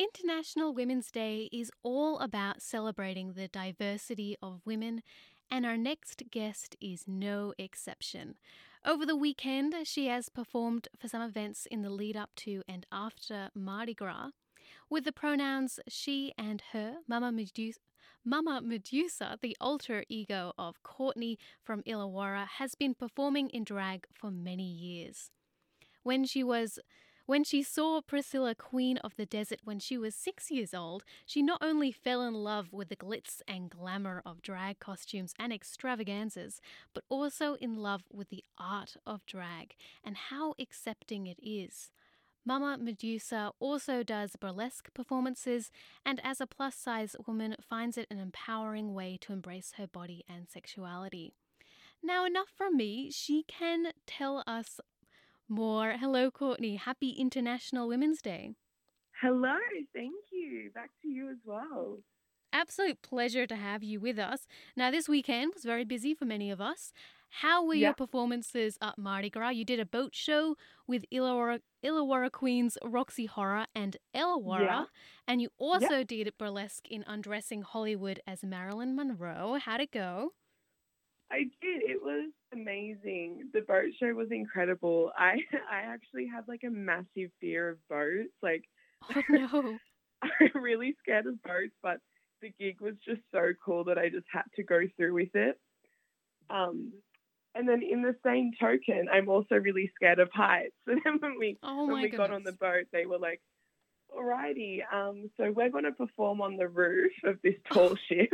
International Women's Day is all about celebrating the diversity of women, and our next guest is no exception. Over the weekend, she has performed for some events in the lead up to and after Mardi Gras. With the pronouns she and her, Mama Medusa, the alter ego of Courtney from Illawarra, has been performing in drag for many years. When she was when she saw Priscilla, Queen of the Desert, when she was 6 years old, she not only fell in love with the glitz and glamour of drag costumes and extravaganzas, but also in love with the art of drag and how accepting it is. Mama Medusa also does burlesque performances and, as a plus size woman, finds it an empowering way to embrace her body and sexuality. Now, enough from me. She can tell us more. Hello, Courtney. Happy International Women's Day. Hello, thank you. Back to you as well. Absolute pleasure to have you with us. Now, this weekend was very busy for many of us. How were your Yeah, performances at Mardi Gras? You did a boat show with Illawarra Queens Roxy Horror and yeah, Illawarra, and you yeah. also did burlesque in Undressing Hollywood as Marilyn Monroe. How'd it go? I did. It was amazing. The boat show was incredible. I I actually have like a massive fear of boats. Like Oh no. I'm really scared of boats, but the gig was just so cool that I just had to go through with it. Um, and then in the same token, I'm also really scared of heights. And then Oh when my we got on the goodness. boat, they were like, "Alrighty, so we're going to perform on the roof of this tall ship."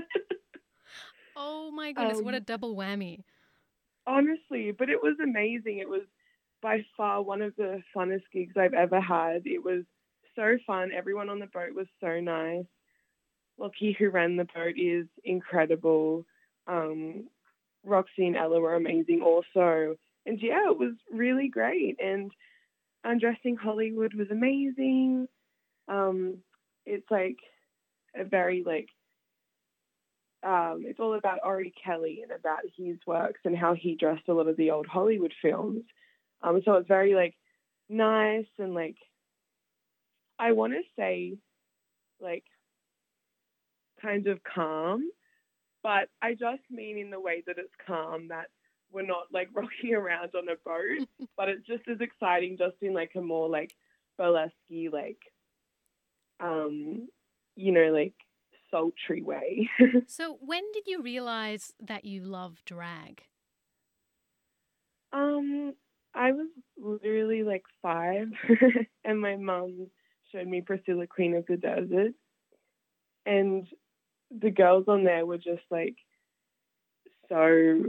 Oh my goodness. What a um, double whammy. Honestly, but it was amazing. It was by far one of the funnest gigs I've ever had. It was so fun. Everyone on the boat was so nice. Lockie, who ran the boat, is incredible. Um, Roxy and Ella were amazing also. And yeah, it was really great. And Undressing Hollywood was amazing. Um, it's like a very it's all about Ori Kelly and about his works and how he dressed a lot of the old Hollywood films. So it's very nice and I want to say like kind of calm, but I just mean in the way that it's calm that we're not like rocking around on a boat, but it's just as exciting, just in like a more like burlesque, um, like sultry way. So, when did you realize that you love drag? Um, I was literally like 5, and my mum showed me Priscilla, Queen of the Desert, and the girls on there were just like so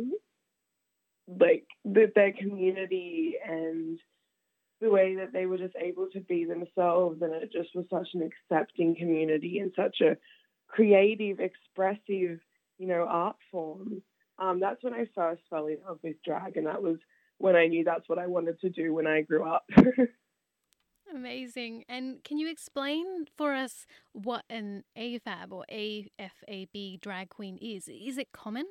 their community and the way that they were just able to be themselves, and it just was such an accepting community and such a creative, expressive, art form. That's when I first fell in love with drag, and that was when I knew that's what I wanted to do when I grew up. Amazing. And can you explain for us what an AFAB or AFAB drag queen is? Is it common?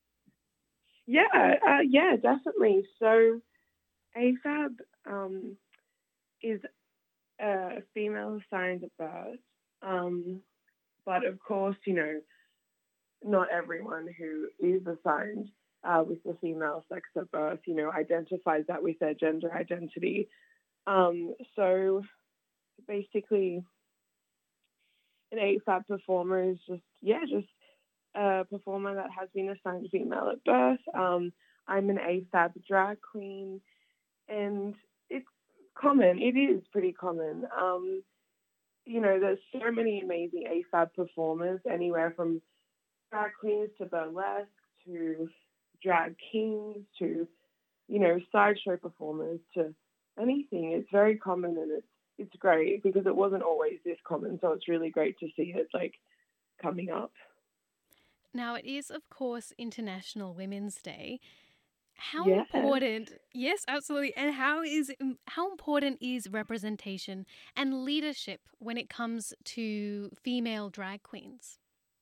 Yeah, definitely. So AFAB is a female assigned at birth, um, but of course, not everyone who is assigned with the female sex at birth, identifies that with their gender identity. So basically, an AFAB performer is just a performer that has been assigned female at birth. I'm an AFAB drag queen, and it's common. It is pretty common. There's so many amazing AFAB performers, anywhere from drag queens to burlesque to drag kings to sideshow performers to anything. It's very common, and it's great because it wasn't always this common. So it's really great to see it coming up. Now, it is, of course, International Women's Day. How Yeah. important, yes, absolutely, and how important is representation and leadership when it comes to female drag queens?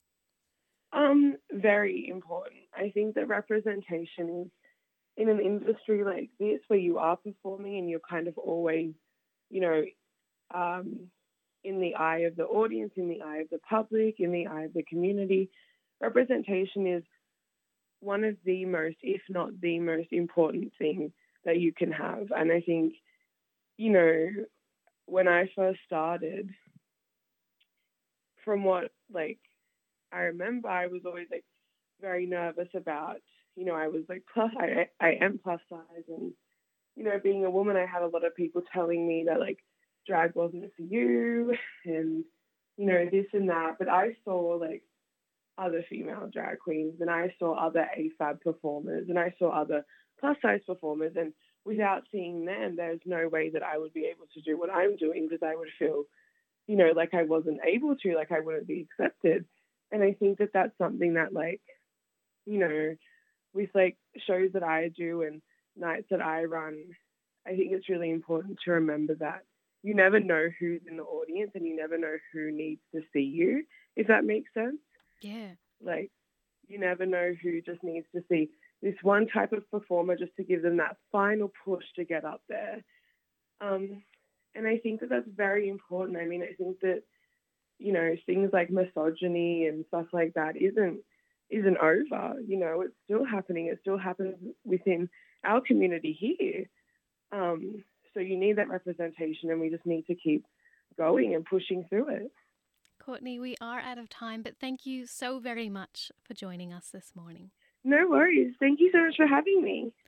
Very important. I think that representation is in an industry like this where you are performing and you're kind of always, you know, um, in the eye of the audience, in the eye of the public, in the eye of the community, representation is one of the most, if not the most important thing that you can have. And I think, you know, when I first started, from what like I remember, I was always like very nervous about, I was like I am plus size, and being a woman, I had a lot of people telling me that like drag wasn't for you, and this and that. But I saw like other female drag queens, and I saw other AFAB performers, and I saw other plus size performers, and without seeing them, there's no way that I would be able to do what I'm doing, because I would feel, like I wasn't able to, like I wouldn't be accepted. And I think that that's something that, like, with like shows that I do and nights that I run, I think it's really important to remember that you never know who's in the audience, and you never know who needs to see you, if that makes sense. Yeah. Like, you never know who just needs to see this one type of performer just to give them that final push to get up there. And I think that that's very important. I mean, I think that, things like misogyny and stuff like that isn't over. It's still happening. It still happens within our community here. So you need that representation, and we just need to keep going and pushing through it. Courtney, we are out of time, but thank you so very much for joining us this morning. No worries. Thank you so much for having me.